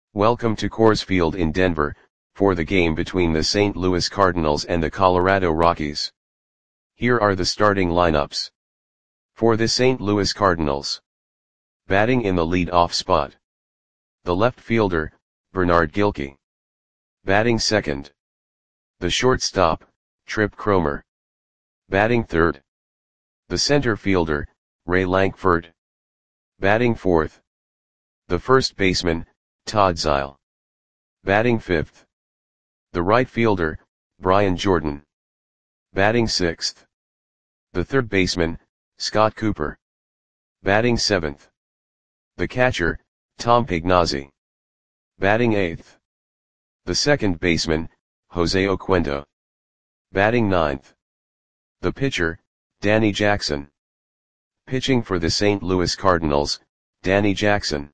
Welcome to Coors Field in Denver, for the game between the St. Louis Cardinals and the Colorado Rockies. Here are the starting lineups. For the St. Louis Cardinals. Batting in the lead-off spot. The left fielder, Bernard Gilkey. Batting second. The shortstop, Tripp Cromer. Batting third. The center fielder, Ray Lankford. Batting fourth. The first baseman, Todd Zeile. Batting fifth. The right fielder, Brian Jordan. Batting sixth. The third baseman, Scott Cooper. Batting seventh. The catcher, Tom Pignazzi. Batting eighth. The second baseman, Jose Oquendo. Batting ninth. The pitcher, Danny Jackson. Pitching for the St. Louis Cardinals, Danny Jackson.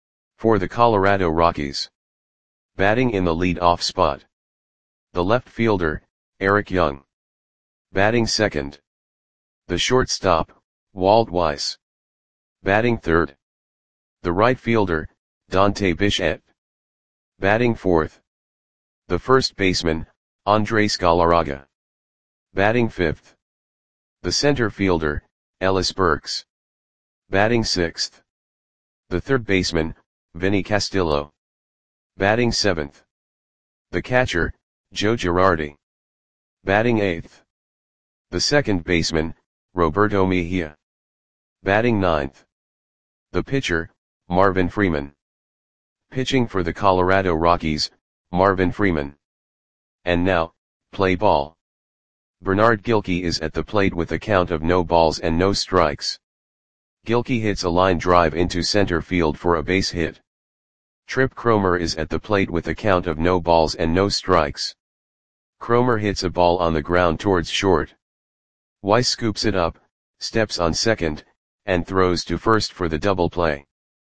For the Colorado Rockies. Batting in the lead-off spot. The left fielder, Eric Young. Batting second. The shortstop, Walt Weiss. Batting third. The right fielder, Dante Bichette. Batting fourth. The first baseman, Andres Galarraga. Batting fifth. The center fielder, Ellis Burks. Batting sixth. The third baseman, Vinny Castillo. Batting seventh. The catcher, Joe Girardi. Batting eighth. The second baseman, Roberto Mejia. Batting ninth. The pitcher, Marvin Freeman. Pitching for the Colorado Rockies, Marvin Freeman. And now, play ball. Bernard Gilkey is at the plate with a count of no balls and no strikes. Gilkey hits a line drive into center field for a base hit. Tripp Cromer is at the plate with a count of no balls and no strikes. Cromer hits a ball on the ground towards short. Weiss scoops it up, steps on second, and throws to first for the double play.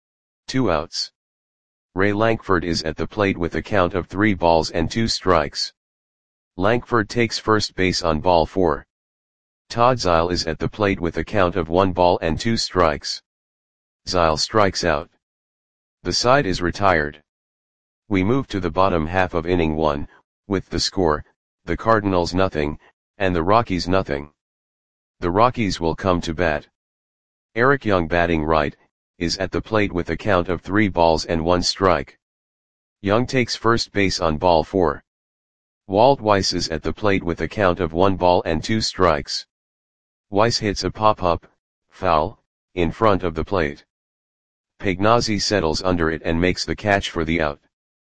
2 outs. Ray Lankford is at the plate with a count of 3 balls and 2 strikes. Lankford takes first base on ball 4. Todd Zeile is at the plate with a count of 1 ball and 2 strikes. Zeile strikes out. The side is retired. We move to the bottom half of inning 1, with the score, the Cardinals nothing, and the Rockies nothing. The Rockies will come to bat. Eric Young batting right, is at the plate with a count of 3 balls and 1 strike. Young takes first base on ball 4. Walt Weiss is at the plate with a count of 1 ball and 2 strikes. Weiss hits a pop-up, foul, in front of the plate. Pignazzi settles under it and makes the catch for the out.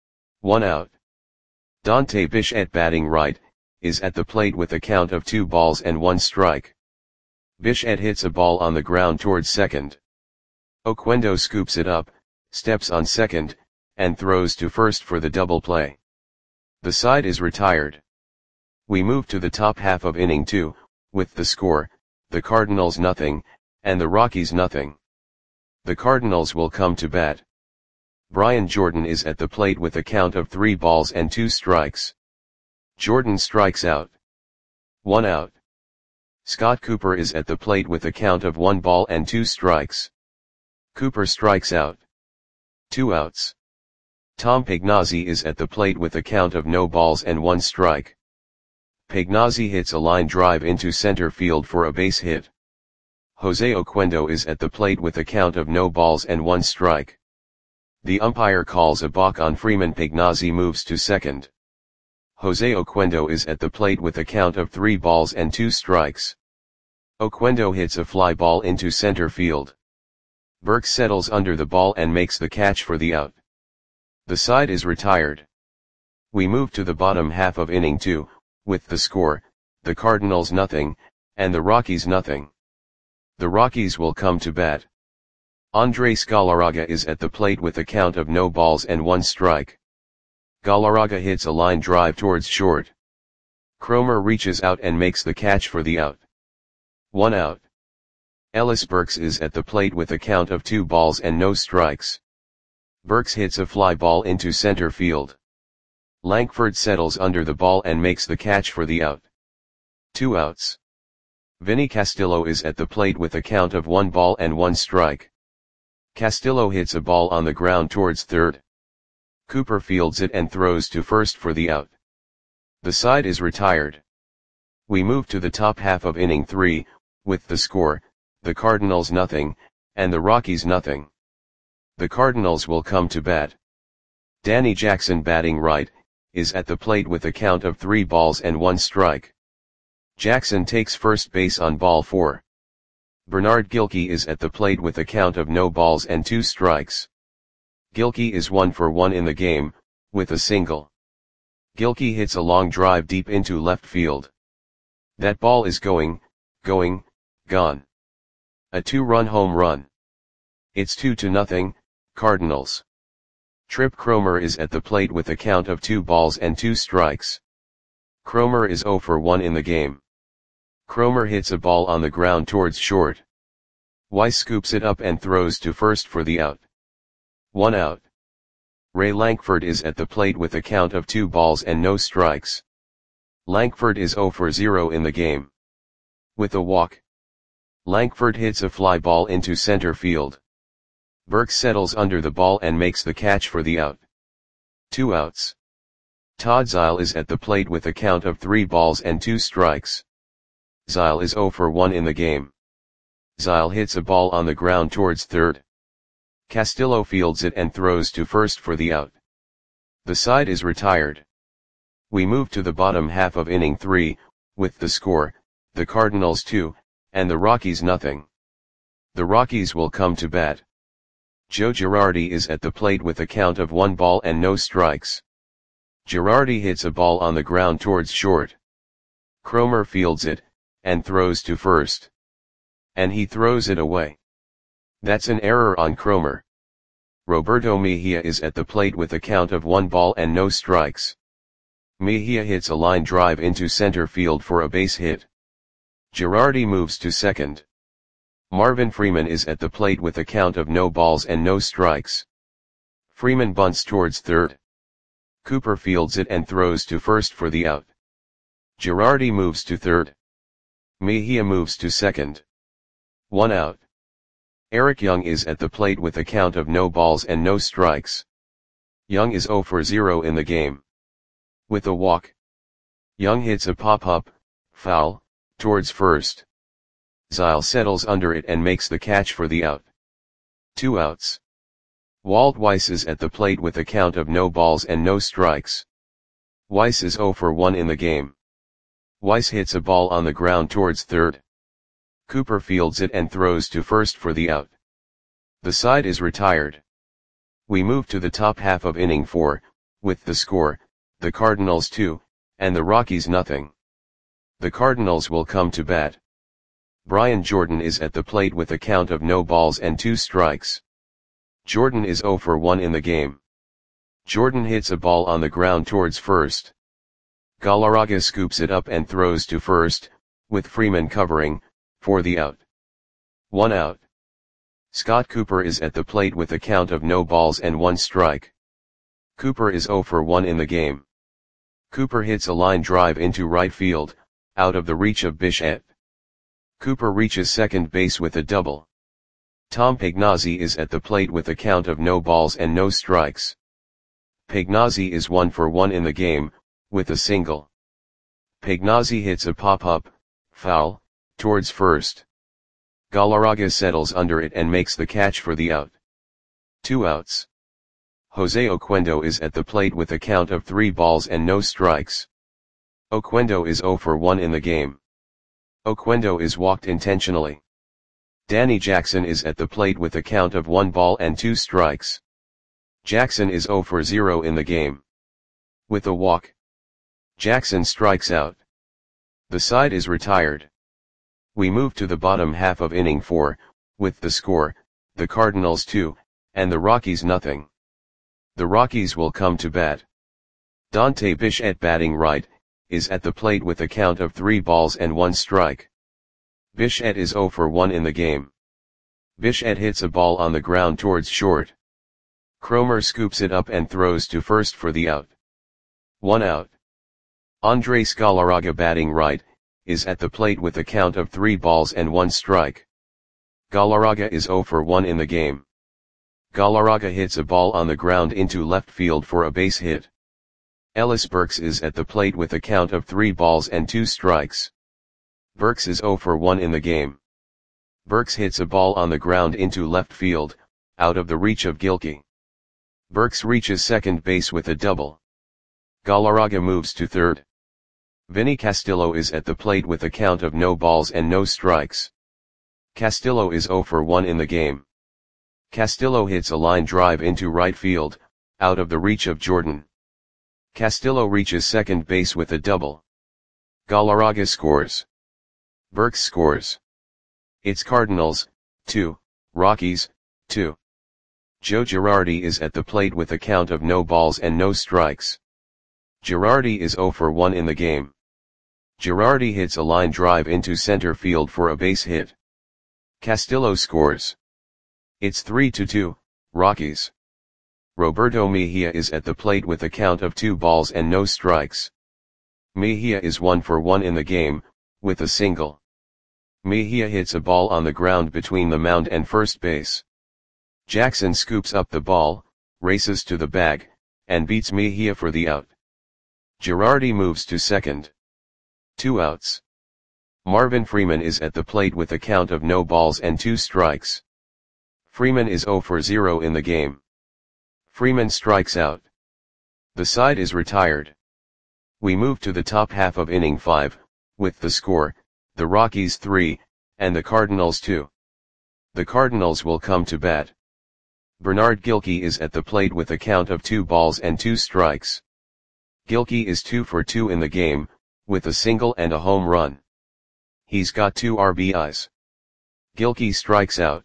1 out. Dante Bichette batting right, is at the plate with a count of 2 balls and 1 strike. Bichette hits a ball on the ground towards second. Oquendo scoops it up, steps on second, and throws to first for the double play. The side is retired. We move to the top half of inning 2, with the score, the Cardinals nothing, and the Rockies nothing. The Cardinals will come to bat. Brian Jordan is at the plate with a count of 3 balls and 2 strikes. Jordan strikes out. 1 out. Scott Cooper is at the plate with a count of 1 ball and 2 strikes. Cooper strikes out. 2 outs. Tom Pignazzi is at the plate with a count of no balls and 1 strike. Pignazzi hits a line drive into center field for a base hit. Jose Oquendo is at the plate with a count of no balls and 1 strike. The umpire calls a balk on Freeman. Pignazzi moves to second. Jose Oquendo is at the plate with a count of 3 balls and 2 strikes. Oquendo hits a fly ball into center field. Burks settles under the ball and makes the catch for the out. The side is retired. We move to the bottom half of inning 2, with the score, the Cardinals nothing, and the Rockies nothing. The Rockies will come to bat. Andres Galarraga is at the plate with a count of no balls and 1 strike. Galarraga hits a line drive towards short. Cromer reaches out and makes the catch for the out. 1 out. Ellis Burks is at the plate with a count of 2 balls and no strikes. Burks hits a fly ball into center field. Lankford settles under the ball and makes the catch for the out. 2 outs. Vinny Castillo is at the plate with a count of 1 ball and 1 strike. Castillo hits a ball on the ground towards third. Cooper fields it and throws to first for the out. The side is retired. We move to the top half of inning 3, with the score, the Cardinals nothing, and the Rockies nothing. The Cardinals will come to bat. Danny Jackson, batting right, is at the plate with a count of 3 balls and 1 strike. Jackson takes first base on ball 4. Bernard Gilkey is at the plate with a count of no balls and 2 strikes. Gilkey is 1 for 1 in the game, with a single. Gilkey hits a long drive deep into left field. That ball is gone. A 2-run home run. It's 2-0, Cardinals. Trip Cromer is at the plate with a count of 2 balls and 2 strikes. Cromer is 0 for 1 in the game. Cromer hits a ball on the ground towards short. Weiss scoops it up and throws to first for the out. 1 out. Ray Lankford is at the plate with a count of 2 balls and no strikes. Lankford is 0 for 0 in the game. With a walk, Lankford hits a fly ball into center field. Burke settles under the ball and makes the catch for the out. 2 outs. Todd Zeile is at the plate with a count of 3 balls and 2 strikes. Zeile is 0 for 1 in the game. Zeile hits a ball on the ground towards third. Castillo fields it and throws to first for the out. The side is retired. We move to the bottom half of inning 3, with the score, the Cardinals 2, and the Rockies nothing. The Rockies will come to bat. Joe Girardi is at the plate with a count of 1 ball and no strikes. Girardi hits a ball on the ground towards short. Cromer fields it, and throws to first. And he throws it away. That's an error on Cromer. Roberto Mejia is at the plate with a count of 1 ball and no strikes. Mejia hits a line drive into center field for a base hit. Girardi moves to second. Marvin Freeman is at the plate with a count of no balls and no strikes. Freeman bunts towards third. Cooper fields it and throws to first for the out. Girardi moves to third. Mejia moves to second. 1 out. Eric Young is at the plate with a count of no balls and no strikes. Young is 0 for 0 in the game. With a walk, Young hits a pop-up, foul, towards first. Zeile settles under it and makes the catch for the out. 2 outs. Walt Weiss is at the plate with a count of no balls and no strikes. Weiss is 0 for 1 in the game. Weiss hits a ball on the ground towards third. Cooper fields it and throws to first for the out. The side is retired. We move to the top half of inning 4, with the score, the Cardinals 2, and the Rockies nothing. The Cardinals will come to bat. Brian Jordan is at the plate with a count of no balls and 2 strikes. Jordan is 0 for 1 in the game. Jordan hits a ball on the ground towards first. Galarraga scoops it up and throws to first, with Freeman covering, for the out. 1 out. Scott Cooper is at the plate with a count of no balls and 1 strike. Cooper is 0 for 1 in the game. Cooper hits a line drive into right field, out of the reach of Bichette. Cooper reaches second base with a double. Tom Pagnozzi is at the plate with a count of no balls and no strikes. Pagnozzi is 1 for 1 in the game, with a single. Pagnozzi hits a pop-up, foul, towards first. Galarraga settles under it and makes the catch for the out. 2 outs. Jose Oquendo is at the plate with a count of 3 balls and no strikes. Oquendo is 0 for 1 in the game. Oquendo is walked intentionally. Danny Jackson is at the plate with a count of 1 ball and 2 strikes. Jackson is 0 for 0 in the game. With a walk, Jackson strikes out. The side is retired. We move to the bottom half of inning 4, with the score, the Cardinals 2, and the Rockies nothing. The Rockies will come to bat. Dante Bichette, batting right, is at the plate with a count of 3 balls and 1 strike. Bichette is 0 for 1 in the game. Bichette hits a ball on the ground towards short. Cromer scoops it up and throws to first for the out. 1 out. Andres Galarraga, batting right, is at the plate with a count of 3 balls and 1 strike. Galarraga is 0 for 1 in the game. Galarraga hits a ball on the ground into left field for a base hit. Ellis Burks is at the plate with a count of 3 balls and 2 strikes. Burks is 0 for 1 in the game. Burks hits a ball on the ground into left field, out of the reach of Gilkey. Burks reaches second base with a double. Galarraga moves to third. Vinny Castillo is at the plate with a count of no balls and no strikes. Castillo is 0 for 1 in the game. Castillo hits a line drive into right field, out of the reach of Jordan. Castillo reaches second base with a double. Galarraga scores. Burks scores. It's Cardinals, 2, Rockies, 2. Joe Girardi is at the plate with a count of no balls and no strikes. Girardi is 0 for 1 in the game. Girardi hits a line drive into center field for a base hit. Castillo scores. It's 3-2, Rockies. Roberto Mejia is at the plate with a count of 2 balls and no strikes. Mejia is 1 for 1 in the game, with a single. Mejia hits a ball on the ground between the mound and first base. Jackson scoops up the ball, races to the bag, and beats Mejia for the out. Girardi moves to second. 2 outs. Marvin Freeman is at the plate with a count of no balls and 2 strikes. Freeman is 0 for 0 in the game. Freeman strikes out. The side is retired. We move to the top half of inning 5, with the score, the Rockies 3, and the Cardinals 2. The Cardinals will come to bat. Bernard Gilkey is at the plate with a count of 2 balls and 2 strikes. Gilkey is 2 for 2 in the game, with a single and a home run. He's got 2 RBIs. Gilkey strikes out.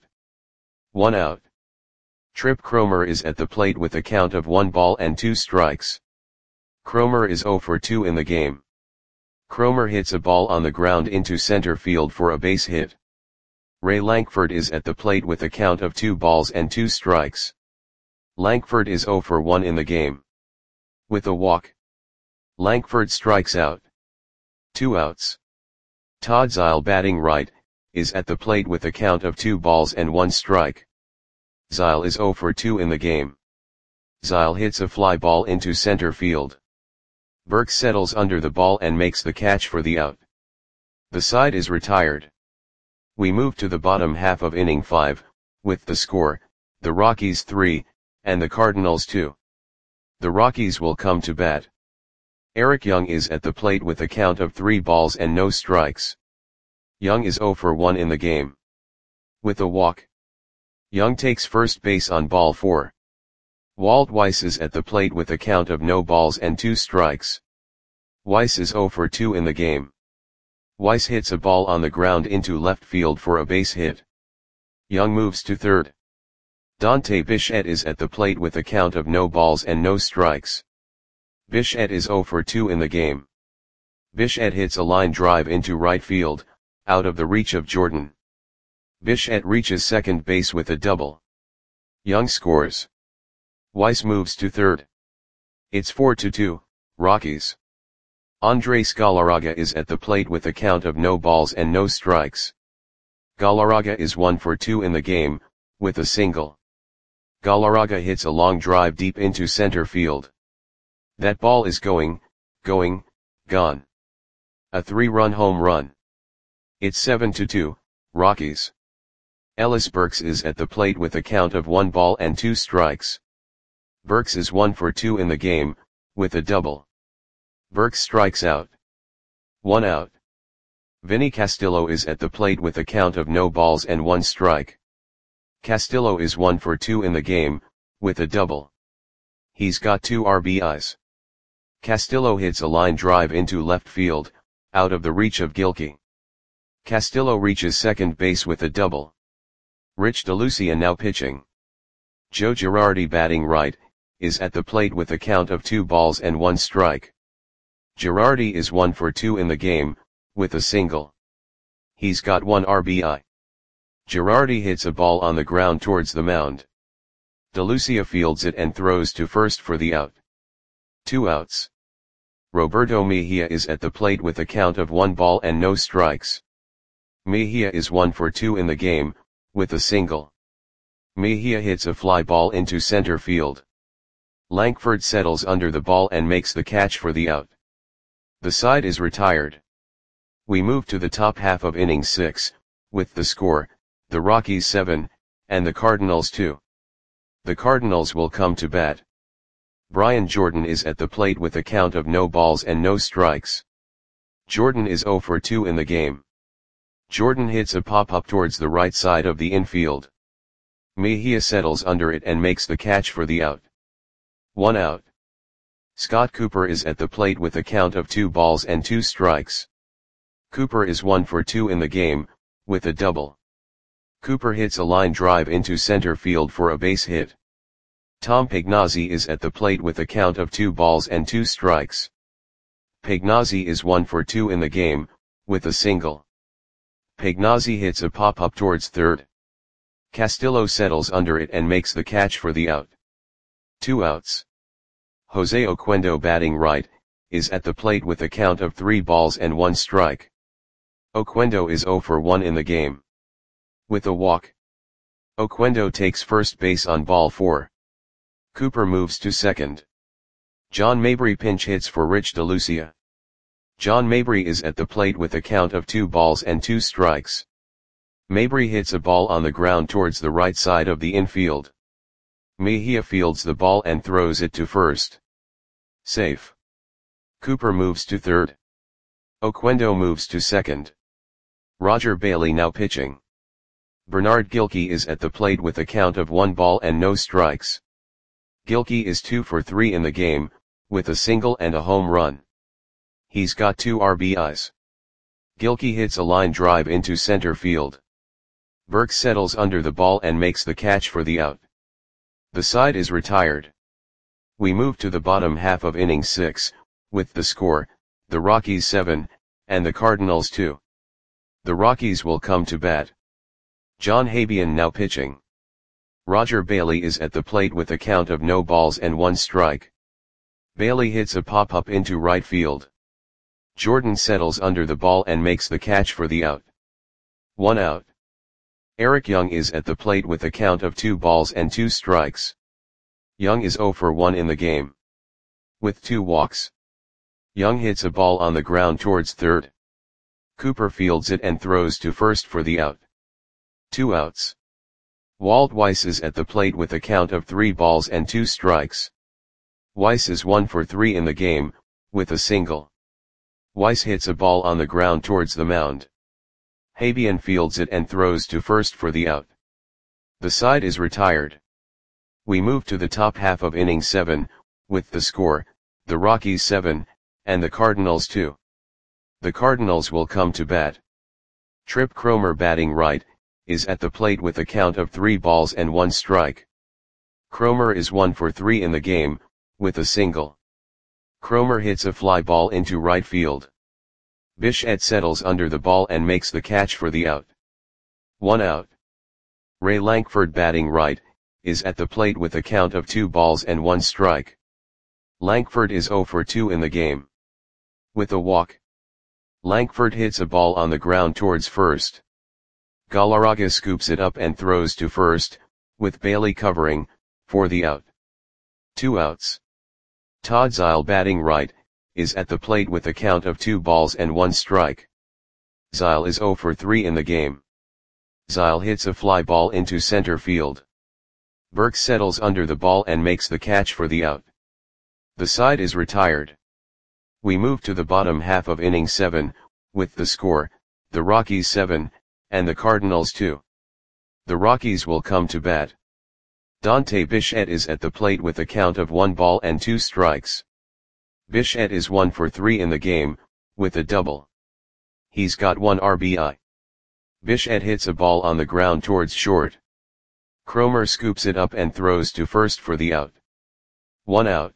1 out. Trip Cromer is at the plate with a count of 1 ball and 2 strikes. Cromer is 0 for 2 in the game. Cromer hits a ball on the ground into center field for a base hit. Ray Lankford is at the plate with a count of 2 balls and 2 strikes. Lankford is 0 for 1 in the game. With a walk. Lankford strikes out. 2 outs. Todd Zeile, batting right, is at the plate with a count of 2 balls and 1 strike. Zeile is 0 for 2 in the game. Zeile hits a fly ball into center field. Burks settles under the ball and makes the catch for the out. The side is retired. We move to the bottom half of inning 5, with the score, the Rockies 3, and the Cardinals 2. The Rockies will come to bat. Eric Young is at the plate with a count of 3 balls and no strikes. Young is 0 for 1 in the game. With a walk. Young takes first base on ball 4. Walt Weiss is at the plate with a count of no balls and 2 strikes. Weiss is 0 for 2 in the game. Weiss hits a ball on the ground into left field for a base hit. Young moves to third. Dante Bichette is at the plate with a count of no balls and no strikes. Bichette is 0 for 2 in the game. Bichette hits a line drive into right field, out of the reach of Jordan. Bichette reaches second base with a double. Young scores. Weiss moves to third. It's 4-2, Rockies. Andres Galarraga is at the plate with a count of no balls and no strikes. Galarraga is 1 for 2 in the game, with a single. Galarraga hits a long drive deep into center field. That ball is going, gone. A 3-run home run. It's 7-2, Rockies. Ellis Burks is at the plate with a count of 1 ball and 2 strikes. Burks is 1 for 2 in the game, with a double. Burks strikes out. 1 out. Vinny Castillo is at the plate with a count of no balls and 1 strike. Castillo is 1 for 2 in the game, with a double. He's got 2 RBIs. Castillo hits a line drive into left field, out of the reach of Gilkey. Castillo reaches second base with a double. Rich DeLucia now pitching. Joe Girardi, batting right, is at the plate with a count of 2 balls and 1 strike. Girardi is 1 for 2 in the game, with a single. He's got 1 RBI. Girardi hits a ball on the ground towards the mound. DeLucia fields it and throws to first for the out. 2 outs. Roberto Mejia is at the plate with a count of 1 ball and no strikes. Mejia is 1 for 2 in the game, with a single. Mejia hits a fly ball into center field. Lankford settles under the ball and makes the catch for the out. The side is retired. We move to the top half of inning 6, with the score, the Rockies 7, and the Cardinals 2. The Cardinals will come to bat. Brian Jordan is at the plate with a count of no balls and no strikes. Jordan is 0 for 2 in the game. Jordan hits a pop-up towards the right side of the infield. Mejia settles under it and makes the catch for the out. 1 out. Scott Cooper is at the plate with a count of 2 balls and 2 strikes. Cooper is 1 for 2 in the game, with a double. Cooper hits a line drive into center field for a base hit. Tom Pagnozzi is at the plate with a count of 2 balls and 2 strikes. Pagnozzi is 1 for 2 in the game, with a single. Pagnozzi hits a pop-up towards third. Castillo settles under it and makes the catch for the out. 2 outs. Jose Oquendo, batting right, is at the plate with a count of 3 balls and 1 strike. Oquendo is 0 for 1 in the game. With a walk. Oquendo takes first base on ball 4. Cooper moves to second. John Mabry pinch hits for Rich DeLucia. John Mabry is at the plate with a count of 2 balls and 2 strikes. Mabry hits a ball on the ground towards the right side of the infield. Mejia fields the ball and throws it to first. Safe. Cooper moves to third. Oquendo moves to second. Roger Bailey now pitching. Bernard Gilkey is at the plate with a count of 1 ball and no strikes. Gilkey is 2 for 3 in the game, with a single and a home run. He's got 2 RBIs. Gilkey hits a line drive into center field. Burke settles under the ball and makes the catch for the out. The side is retired. We move to the bottom half of inning 6, with the score, the Rockies 7, and the Cardinals 2. The Rockies will come to bat. John Habian now pitching. Roger Bailey is at the plate with a count of no balls and 1 strike. Bailey hits a pop-up into right field. Jordan settles under the ball and makes the catch for the out. 1 out. Eric Young is at the plate with a count of 2 balls and 2 strikes. Young is 0 for 1 in the game. With 2 walks. Young hits a ball on the ground towards third. Cooper fields it and throws to first for the out. 2 outs. Walt Weiss is at the plate with a count of 3 balls and 2 strikes. Weiss is 1 for 3 in the game, with a single. Weiss hits a ball on the ground towards the mound. Habian fields it and throws to first for the out. The side is retired. We move to the top half of inning 7, with the score, the Rockies 7, and the Cardinals 2. The Cardinals will come to bat. Trip Cromer, batting right, is at the plate with a count of 3 balls and 1 strike. Cromer is 1 for 3 in the game, with a single. Cromer hits a fly ball into right field. Bichette settles under the ball and makes the catch for the out. 1 out. Ray Lankford, batting right, is at the plate with a count of 2 balls and 1 strike. Lankford is 0 for 2 in the game. With a walk. Lankford hits a ball on the ground towards first. Galarraga scoops it up and throws to first, with Bailey covering, for the out. 2 outs. Todd Zeile, batting right, is at the plate with a count of 2 balls and 1 strike. Zeile is 0 for 3 in the game. Zeile hits a fly ball into center field. Burke settles under the ball and makes the catch for the out. The side is retired. We move to the bottom half of inning 7, with the score, the Rockies 7, and the Cardinals 2. The Rockies will come to bat. Dante Bichette is at the plate with a count of 1 ball and 2 strikes. Bichette is 1 for 3 in the game, with a double. He's got 1 RBI. Bichette hits a ball on the ground towards short. Cromer scoops it up and throws to first for the out. 1 out.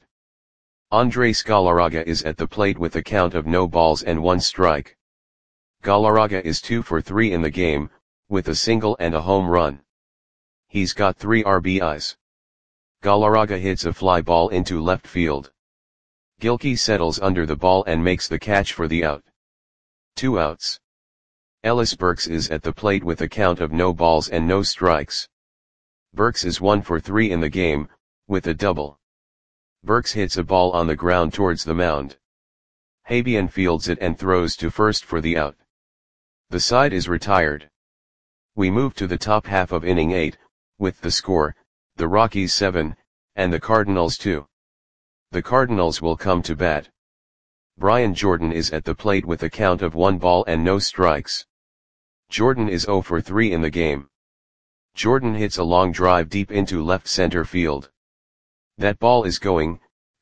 Andres Galarraga is at the plate with a count of no balls and 1 strike. Galarraga is 2 for 3 in the game, with a single and a home run. He's got 3 RBIs. Galarraga hits a fly ball into left field. Gilkey settles under the ball and makes the catch for the out. 2 outs. Ellis Burks is at the plate with a count of no balls and no strikes. Burks is 1 for 3 in the game, with a double. Burks hits a ball on the ground towards the mound. Habian fields it and throws to first for the out. The side is retired. We move to the top half of inning 8, with the score, the Rockies 7, and the Cardinals 2. The Cardinals will come to bat. Brian Jordan is at the plate with a count of 1 ball and no strikes. Jordan is 0 for 3 in the game. Jordan hits a long drive deep into left center field. That ball is gone.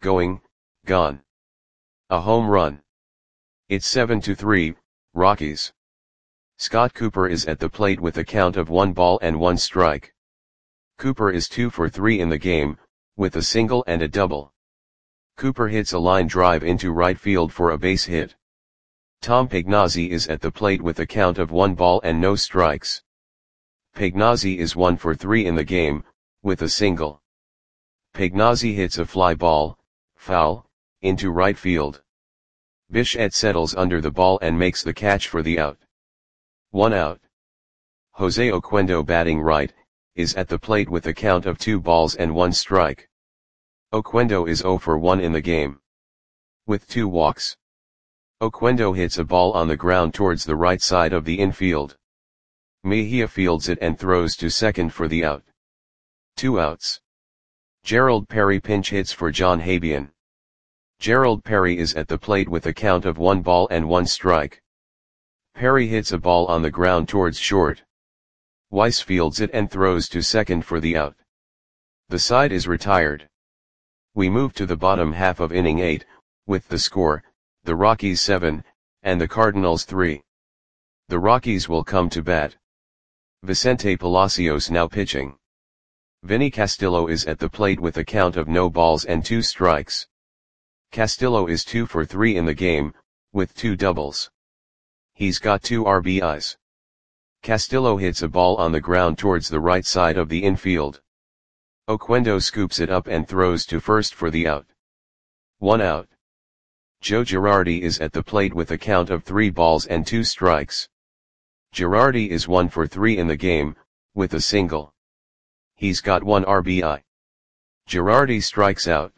A home run. It's 7-3, Rockies. Scott Cooper is at the plate with a count of 1 ball and 1 strike. Cooper is 2 for 3 in the game, with a single and a double. Cooper hits a line drive into right field for a base hit. Tom Pagnozzi is at the plate with a count of 1 ball and no strikes. Pagnozzi is 1 for 3 in the game, with a single. Pagnozzi hits a fly ball, foul, into right field. Bichette settles under the ball and makes the catch for the out. 1 out. Jose Oquendo, batting right, is at the plate with a count of 2 balls and 1 strike. Oquendo is 0 for 1 in the game, with 2 walks. Oquendo hits a ball on the ground towards the right side of the infield. Mejia fields it and throws to second for the out. 2 outs. Gerald Perry pinch hits for John Habian. Gerald Perry is at the plate with a count of 1 ball and 1 strike. Perry hits a ball on the ground towards short. Weiss fields it and throws to second for the out. The side is retired. We move to the bottom half of inning 8, with the score, the Rockies 7, and the Cardinals 3. The Rockies will come to bat. Vicente Palacios now pitching. Vinny Castillo is at the plate with a count of no balls and 2 strikes. Castillo is 2 for 3 in the game, with 2 doubles. He's got 2 RBIs. Castillo hits a ball on the ground towards the right side of the infield. Oquendo scoops it up and throws to first for the out. 1 out. Joe Girardi is at the plate with a count of 3 balls and 2 strikes. Girardi is 1 for 3 in the game, with a single. He's got 1 RBI. Girardi strikes out.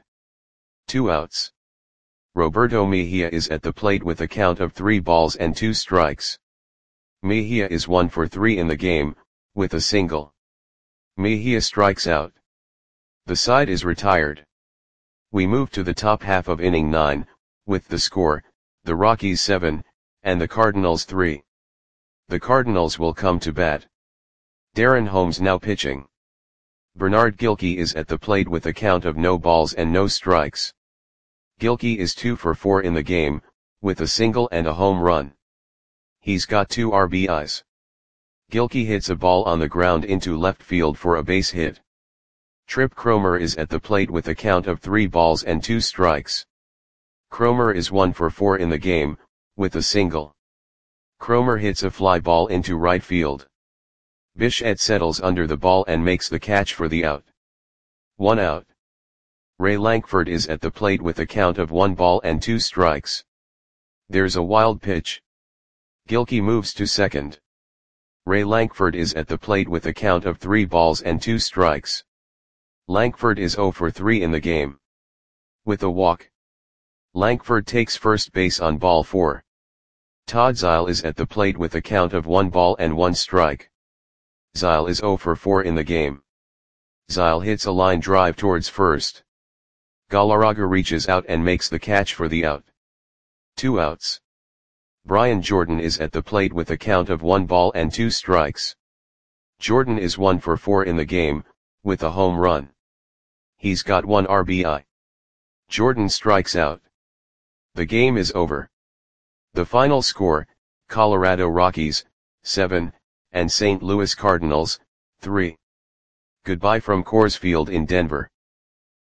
2 outs. Roberto Mejia is at the plate with a count of 3 balls and 2 strikes. Mejia is 1 for 3 in the game, with a single. Mejia strikes out. The side is retired. We move to the top half of inning 9, with the score, the Rockies 7, and the Cardinals 3. The Cardinals will come to bat. Darren Holmes now pitching. Bernard Gilkey is at the plate with a count of no balls and no strikes. Gilkey is 2 for 4 in the game, with a single and a home run. He's got 2 RBIs. Gilkey hits a ball on the ground into left field for a base hit. Trip Cromer is at the plate with a count of 3 balls and 2 strikes. Cromer is 1 for 4 in the game, with a single. Cromer hits a fly ball into right field. Bichette settles under the ball and makes the catch for the out. 1 out. Ray Lankford is at the plate with a count of 1 ball and 2 strikes. There's a wild pitch. Gilkey moves to second. Ray Lankford is at the plate with a count of 3 balls and 2 strikes. Lankford is 0 for 3 in the game, with a walk. Lankford takes first base on ball 4. Todd Zeile is at the plate with a count of 1 ball and 1 strike. Zeile is 0 for 4 in the game. Zeile hits a line drive towards first. Galarraga reaches out and makes the catch for the out. 2 outs. Brian Jordan is at the plate with a count of 1 ball and 2 strikes. Jordan is 1 for 4 in the game, with a home run. He's got 1 RBI. Jordan strikes out. The game is over. The final score, Colorado Rockies, 7, and St. Louis Cardinals, 3. Goodbye from Coors Field in Denver.